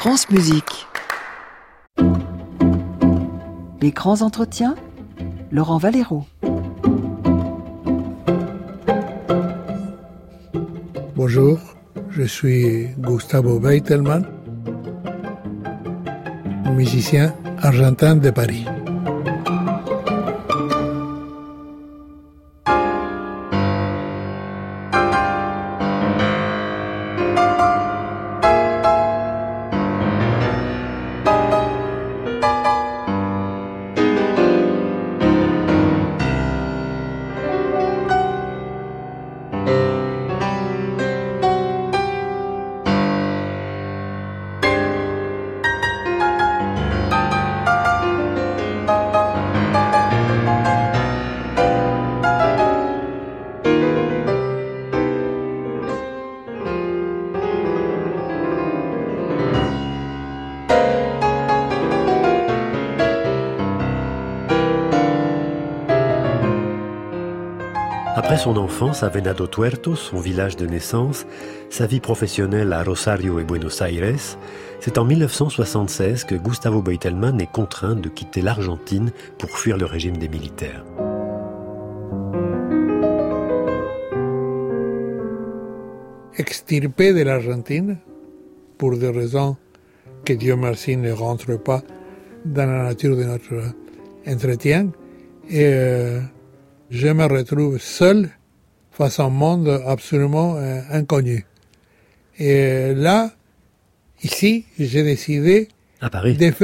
France Musique. Les grands entretiens, Laurent Valero. Bonjour, je suis Gustavo Beitelman, musicien argentin de Paris. Après son enfance à Venado Tuerto, son village de naissance, sa vie professionnelle à Rosario et Buenos Aires, c'est en 1976 que Gustavo Beitelman est contraint de quitter l'Argentine pour fuir le régime des militaires. Extirpé de l'Argentine, pour des raisons que Dieu merci ne rentrent pas dans la nature de notre entretien, et je me retrouve seul face à un monde absolument inconnu. Et là, ici, j'ai décidé À Paris. de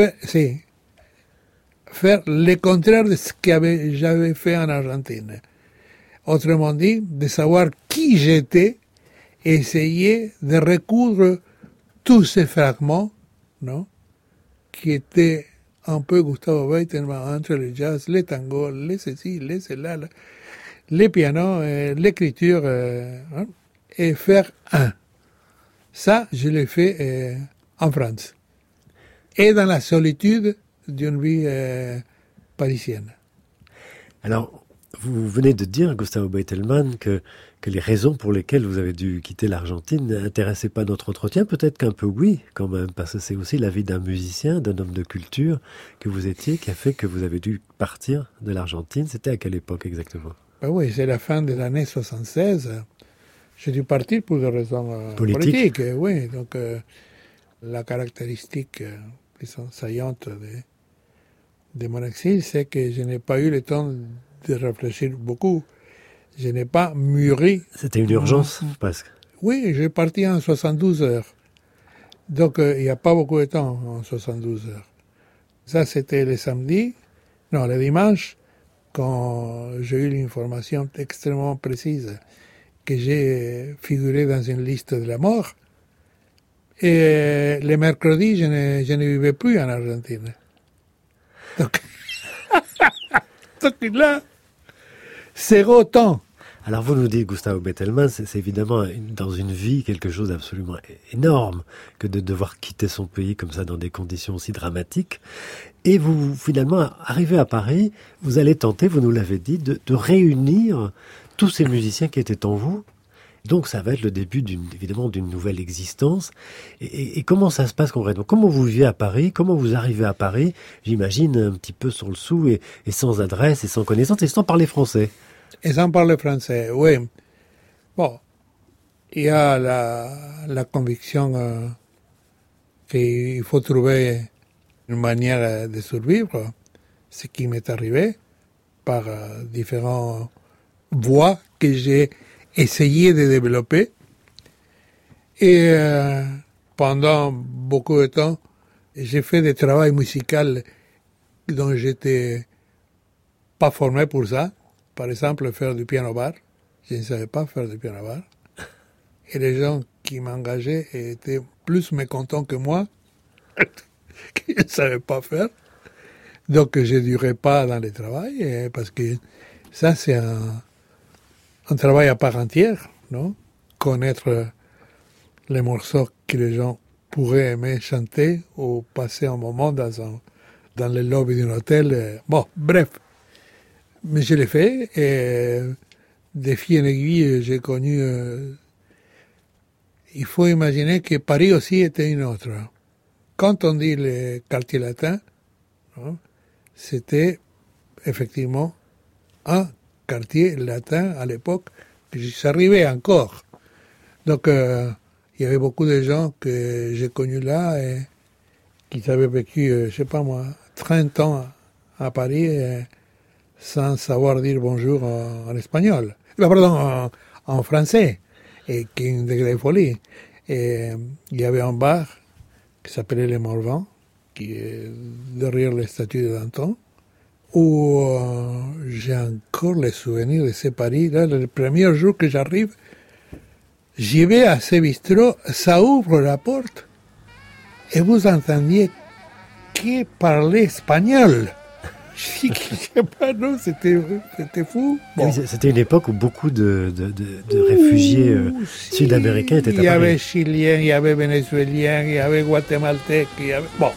faire le contraire de ce que j'avais fait en Argentine. Autrement dit, de savoir qui j'étais, essayer de recoudre tous ces fragments, non, qui étaient un peu Gustavo Beitelman entre le jazz, les tangos, les ceci, les cela, les pianos, l'écriture, et faire un. Ça, je l'ai fait en France. Et dans la solitude d'une vie parisienne. Alors, vous venez de dire, Gustavo Beitelman, que les raisons pour lesquelles vous avez dû quitter l'Argentine n'intéressaient pas notre entretien. Peut-être qu'un peu oui, quand même, parce que c'est aussi la vie d'un musicien, d'un homme de culture que vous étiez, qui a fait que vous avez dû partir de l'Argentine. C'était à quelle époque exactement ? Ben oui, c'est la fin de l'année 76. J'ai dû partir pour des raisons Politiques. Oui, donc la caractéristique plus saillante de mon exil, c'est que je n'ai pas eu le temps de réfléchir beaucoup. Je n'ai pas mûri. C'était une urgence, presque. Oui, j'ai parti en 72 heures. Donc, il n'y a pas beaucoup de temps en 72 heures. Ça, c'était le samedi. Non, le dimanche, quand j'ai eu l'information extrêmement précise que j'ai figuré dans une liste de la mort. Et le mercredi, je ne vivais plus en Argentine. Donc, donc là, c'est autant. Alors vous nous dites, Gustavo Beitelman, c'est évidemment dans une vie quelque chose d'absolument énorme que de devoir quitter son pays comme ça dans des conditions aussi dramatiques. Et vous, finalement, arrivez à Paris, vous allez tenter, vous nous l'avez dit, de réunir tous ces musiciens qui étaient en vous. Donc ça va être le début évidemment d'une nouvelle existence. Et comment ça se passe concrètement ? Comment vous vivez à Paris ? Comment vous arrivez à Paris ? J'imagine un petit peu sur le sou et sans adresse et sans connaissance et sans parler français. Et sans parler français, oui. Bon, il y a la conviction qu'il faut trouver une manière de survivre, ce qui m'est arrivé par différentes voies que j'ai essayé de développer. Et pendant beaucoup de temps, j'ai fait des travaux musicaux dont j'étais pas formé pour ça. Par exemple, faire du piano-bar. Je ne savais pas faire du piano-bar. Et les gens qui m'engageaient étaient plus mécontents que moi, qui ne savaient pas faire. Donc, je ne durais pas dans le travail, parce que ça, c'est un travail à part entière, non ? Connaître les morceaux que les gens pourraient aimer chanter ou passer un moment dans le lobby d'un hôtel. Bon, bref. Mais je l'ai fait, et de fil en aiguille, j'ai connu... il faut imaginer que Paris aussi était une autre. quand on dit le quartier latin, hein, c'était effectivement un quartier latin à l'époque, qui s'arrivait encore. Donc, il y avait beaucoup de gens que j'ai connus là et qui avaient vécu, je sais pas moi, 30 ans à Paris sans savoir dire bonjour en espagnol. Pardon, en français, et qui est un degré de folie. Et il y avait un bar qui s'appelait Les Morvans, qui est derrière la statue de Danton, où j'ai encore les souvenirs de ce Paris. Là, le premier jour que j'arrive, j'y vais à ce bistrot, ça ouvre la porte, et vous entendiez qui parlait espagnol. Je sais pas, non, c'était fou. Bon. Oui, c'était une époque où beaucoup de réfugiés sud-américains étaient à Paris. Il y avait Chiliens, il y avait Vénézuéliens, il y avait Guatémaltèques, il y avait... Bon.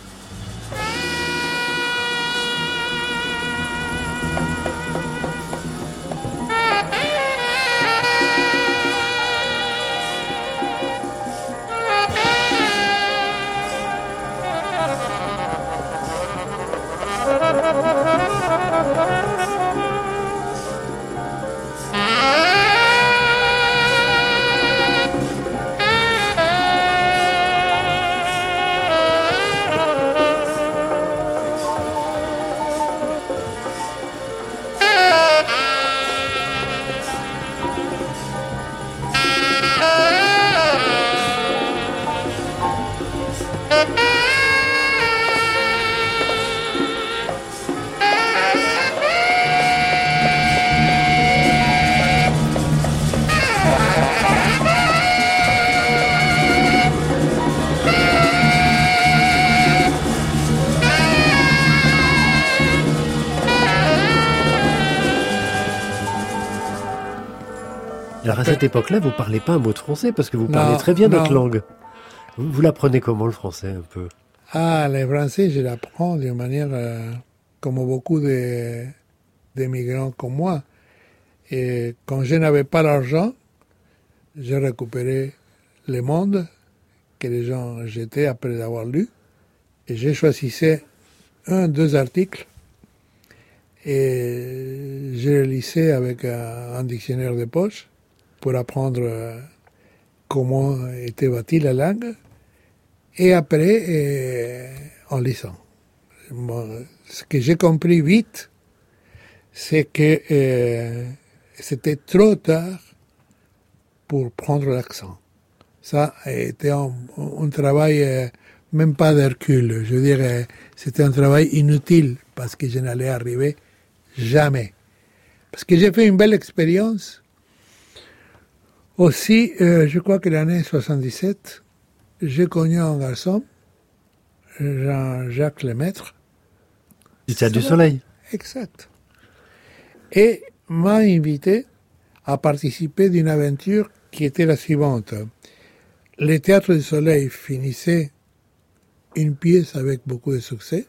Alors à cette époque-là, vous ne parlez pas un mot de français parce que vous parlez très bien notre langue. Vous l'apprenez comment le français un peu? Ah, le français, je l'apprends d'une manière comme beaucoup de migrants comme moi. Et quand je n'avais pas l'argent, j'ai récupéré Le Monde que les gens jetaient après l'avoir lu. Et j'ai choisissé 2 articles et je les lisais avec un dictionnaire de poche pour apprendre comment était bâtie la langue, et après, en lisant. Bon, ce que j'ai compris vite, c'est que c'était trop tard pour prendre l'accent. Ça a été un travail, même pas d'Hercule, je dirais, c'était un travail inutile, parce que je n'allais arriver jamais. Parce que j'ai fait une belle expérience. Aussi, je crois que l'année 77, j'ai connu un garçon, Jean-Jacques Lemaître. Du Théâtre du Soleil. Exact. Et m'a invité à participer d'une aventure qui était la suivante. Le Théâtre du Soleil finissait une pièce avec beaucoup de succès.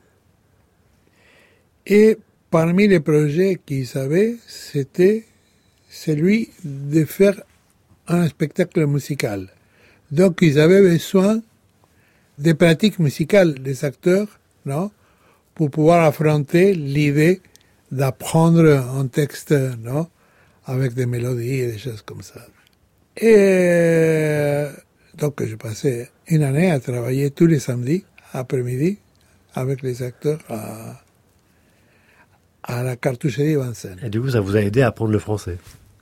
Et parmi les projets qu'ils avaient, c'était celui de faire un spectacle musical. Donc, ils avaient besoin des pratiques musicales des acteurs, non, pour pouvoir affronter l'idée d'apprendre un texte, non, avec des mélodies et des choses comme ça. Et donc, je passais une année à travailler tous les samedis après-midi avec les acteurs à la cartoucherie Vincennes. Et du coup, ça vous a aidé à apprendre le français?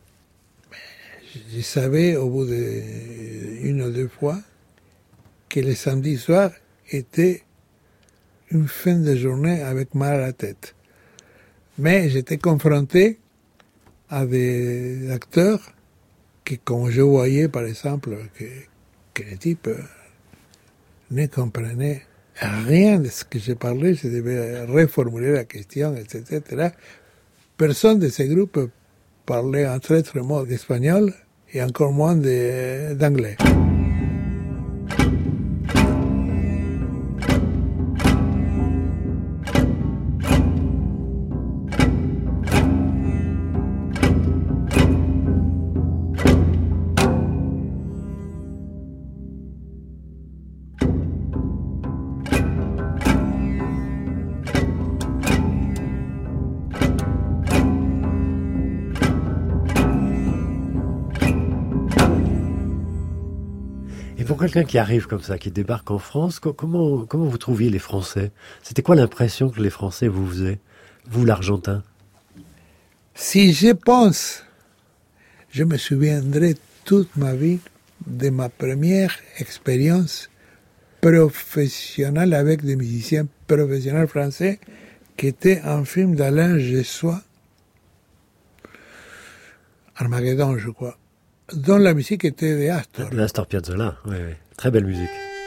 Je savais, au bout d'1 ou 2 fois, que les samedis soirs étaient une fin de journée avec mal à la tête. Mais j'étais confronté à des acteurs qui, quand je voyais, par exemple, que les types ne comprenaient rien de ce que je parlais, je devais reformuler la question, etc. Personne de ces groupes parlait un traître mot d'espagnol et encore moins d'anglais. Et pour quelqu'un qui arrive comme ça, qui débarque en France, comment vous trouviez les Français? C'était quoi l'impression que les Français vous faisaient, vous l'Argentin? Si je pense, je me souviendrai toute ma vie de ma première expérience professionnelle avec des musiciens professionnels français, qui était un film d'Alain Gessois, Armageddon, je crois, dont la musique était de Astor. De Astor Piazzolla, oui. Très belle musique.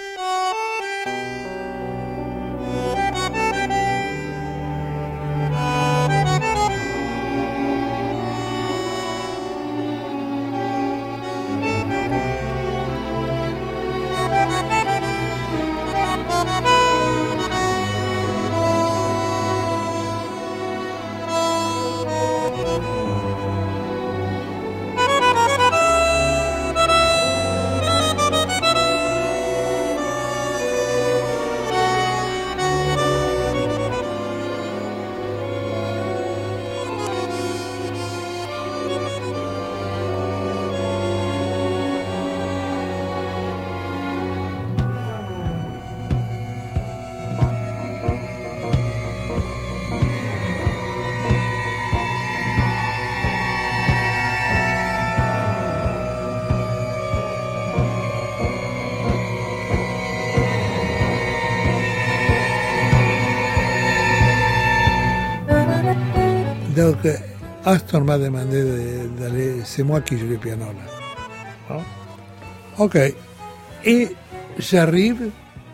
Donc, Astor m'a demandé d'aller, c'est moi qui joue le piano là. Ok. Et j'arrive,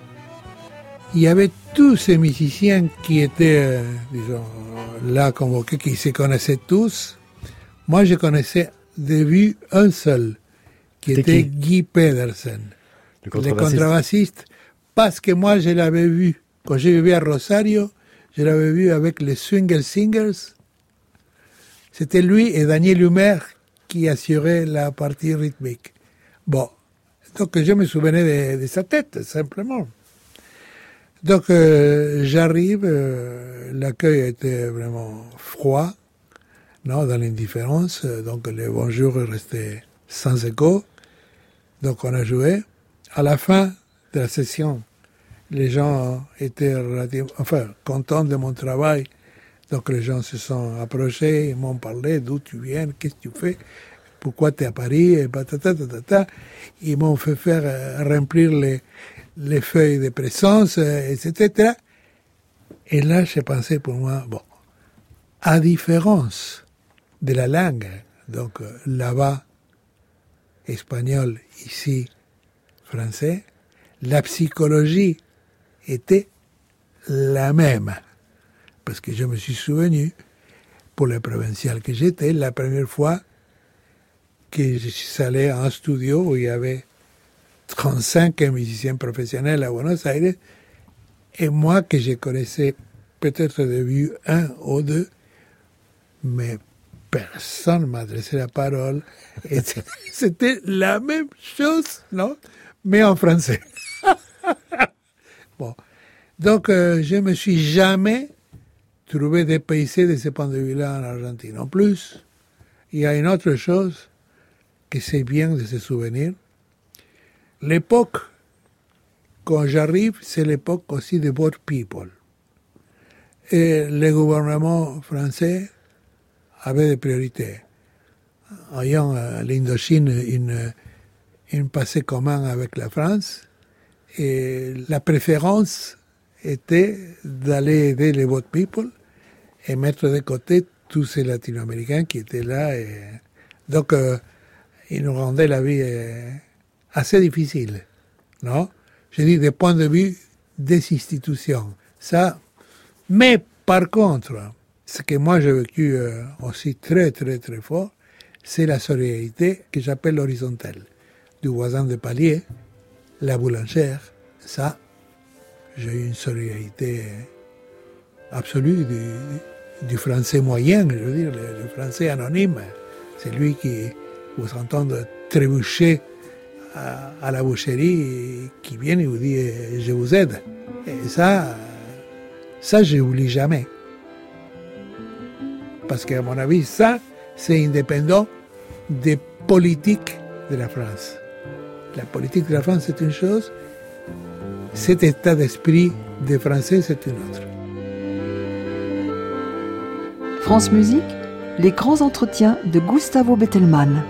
il y avait tous ces musiciens qui étaient, disons, là convoqués, qui se connaissaient tous. Moi, je connaissais de vue un seul, qui était Guy Pedersen, le contrebassiste, parce que moi, je l'avais vu, quand j'ai vécu à Rosario, je l'avais vu avec les Swingle Singers. C'était lui et Daniel Humer qui assuraient la partie rythmique. Bon, donc je me souvenais de sa tête, simplement. Donc j'arrive, l'accueil était vraiment froid, non, dans l'indifférence, donc le bonjour restait sans écho. Donc on a joué. À la fin de la session, les gens étaient contents de mon travail. Donc les gens se sont approchés, ils m'ont parlé d'où tu viens, qu'est-ce que tu fais, pourquoi tu es à Paris, et ils m'ont fait faire remplir les feuilles de présence, etc. Et là, j'ai pensé pour moi, bon, à différence de la langue, donc là-bas, espagnol, ici, français, la psychologie était la même. Parce que je me suis souvenu, pour le provincial que j'étais, la première fois que je suis allé à un studio où il y avait 35 musiciens professionnels à Buenos Aires, et moi que je connaissais peut-être de vue un ou deux, mais personne ne m'a adressé la parole. Et c'était la même chose, non? Mais en français. Bon. Donc, je me suis jamais trouvé dépaysé de ce point de vue-là en Argentine. En plus, il y a une autre chose que c'est bien de se souvenir. L'époque, quand j'arrive, c'est l'époque aussi de Boat People. Et le gouvernement français avait des priorités. Ayant l'Indochine un passé commun avec la France, et la préférence était d'aller aider les Boat People et mettre de côté tous ces latino-américains qui étaient là. Et donc, ils nous rendaient la vie assez difficile, non? Je dis, du point de vue des institutions. Ça, mais par contre, ce que moi j'ai vécu aussi très, très, très fort, c'est la solidarité que j'appelle horizontale. Du voisin de palier, la boulangère, ça, j'ai eu une solidarité absolue du français moyen, je veux dire, le français anonyme. C'est lui qui vous entend trébucher à la boucherie et qui vient et vous dit « je vous aide ». Et ça, je n'oublie jamais. Parce qu'à mon avis, ça, c'est indépendant des politiques de la France. La politique de la France, c'est une chose. Cet état d'esprit des Français, c'est une autre. France Musique, les grands entretiens de Gustavo Bettelmann.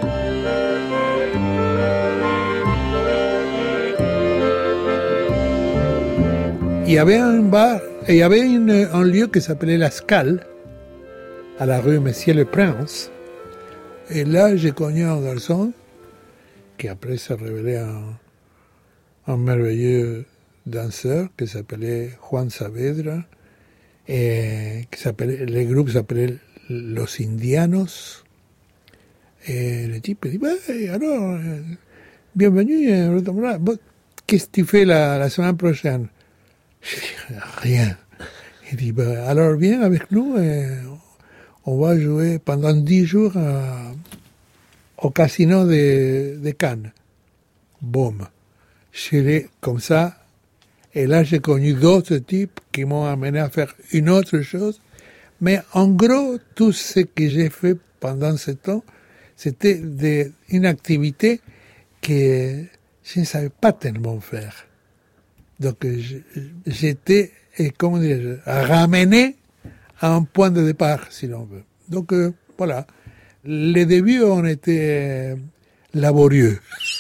Il y avait un bar, et il y avait un lieu qui s'appelait La Scale, à la rue Messier-le-Prince. Et là, j'ai connu un garçon qui après s'est révélé un merveilleux danseur qui s'appelait Juan Saavedra, et le groupe s'appelait Los Indianos. Et le type dit, alors, bienvenue, qu'est-ce que tu fais la semaine prochaine? Je dis, rien. Il dit, alors viens avec nous et on va jouer pendant 10 jours au casino de Cannes. Boum. Je suis comme ça. Et là, j'ai connu d'autres types qui m'ont amené à faire une autre chose. Mais en gros, tout ce que j'ai fait pendant ce temps, c'était une activité que je ne savais pas tellement faire. Donc, j'étais, comment dire, ramené à un point de départ, si l'on veut. Donc, voilà. Les débuts ont été laborieux.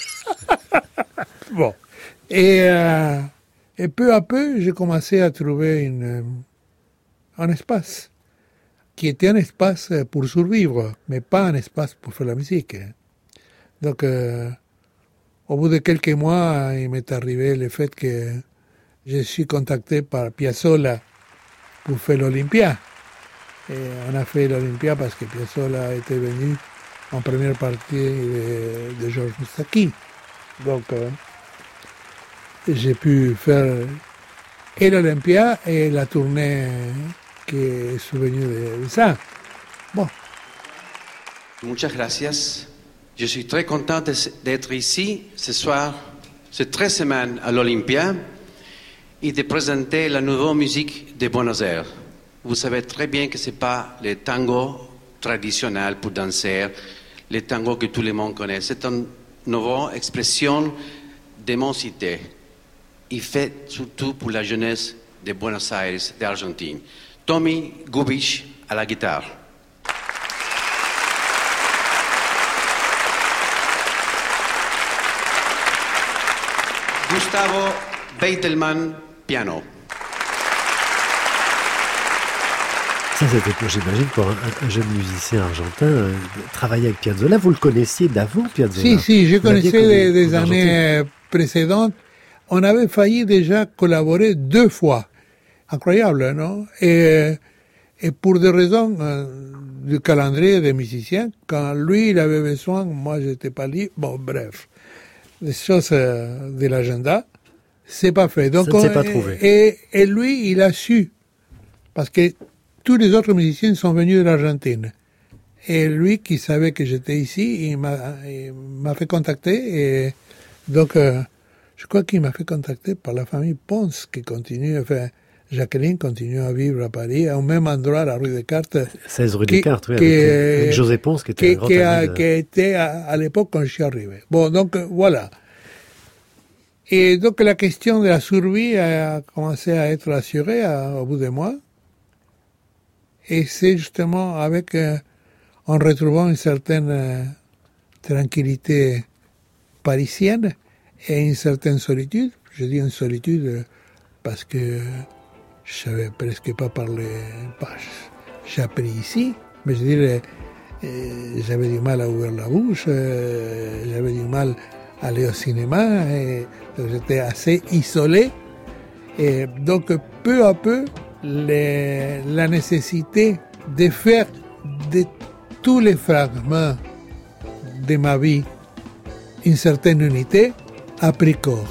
Bon. Et peu à peu, j'ai commencé à trouver un espace qui était un espace pour survivre, mais pas un espace pour faire la musique. Donc, au bout de quelques mois, il m'est arrivé le fait que je suis contacté par Piazzolla pour faire l'Olympia. Et on a fait l'Olympia parce que Piazzolla était venu en première partie de Georges Moustaki. Donc, j'ai pu faire et l'Olympia et la tournée qui est souvenue de ça. Bon. Muchas gracias. Je suis très content d'être ici ce soir, ces 13 semaines à l'Olympia, et de présenter la nouvelle musique de Buenos Aires. Vous savez très bien que ce n'est pas le tango traditionnel pour danser, le tango que tout le monde connaît. C'est une nouvelle expression de mon cité. Il fait surtout pour la jeunesse de Buenos Aires, d'Argentine. Tommy Gubich à la guitare. Gustavo Bettelmann, piano. Ça, c'était, j'imagine, pour un jeune musicien argentin, travailler avec Piazzolla. Vous le connaissiez d'avant, Piazzolla? Si, je connaissais des années précédentes. On avait failli déjà collaborer 2 fois. Incroyable, non? Et pour des raisons du calendrier des musiciens, quand lui, il avait besoin, moi, j'étais pas libre. Bon, bref. Les choses de l'agenda, c'est pas fait. Donc, ça ne s'est pas trouvé. Et lui, il a su. Parce que tous les autres musiciens sont venus de l'Argentine. Et lui, qui savait que j'étais ici, il m'a fait contacter. Et donc, je crois qu'il m'a fait contacter par la famille Ponce, qui continue, enfin, Jacqueline continue à vivre à Paris, au même endroit, à la rue Descartes. 16 rue Descartes, oui, avec José Ponce, qui était un grand ami. Qui était à l'époque quand je suis arrivé. Bon, donc, voilà. Et donc, la question de la survie a commencé à être assurée au bout de mois. Et c'est justement en retrouvant une certaine tranquillité parisienne et une certaine solitude. Je dis une solitude parce que je savais presque pas parler. J'ai appris ici, mais je dirais, j'avais du mal à ouvrir la bouche, j'avais du mal à aller au cinéma, et donc j'étais assez isolé. Et donc, peu à peu, la nécessité de faire de tous les fragments de ma vie une certaine unité a pris corps.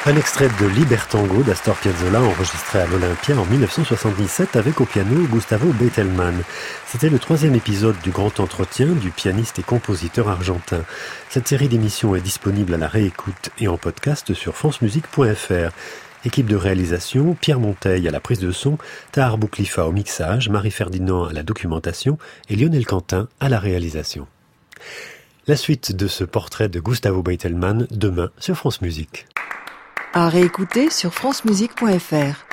Un extrait de Libertango d'Astor Piazzolla enregistré à l'Olympia en 1977 avec au piano Gustavo Betelman. C'était le 3e épisode du grand entretien du pianiste et compositeur argentin. Cette série d'émissions est disponible à la réécoute et en podcast sur francemusique.fr. Équipe de réalisation, Pierre Monteil à la prise de son, Tahar Bouklifa au mixage, Marie Ferdinand à la documentation et Lionel Quentin à la réalisation. La suite de ce portrait de Gustavo Betelman demain sur France Musique. À réécouter sur francemusique.fr.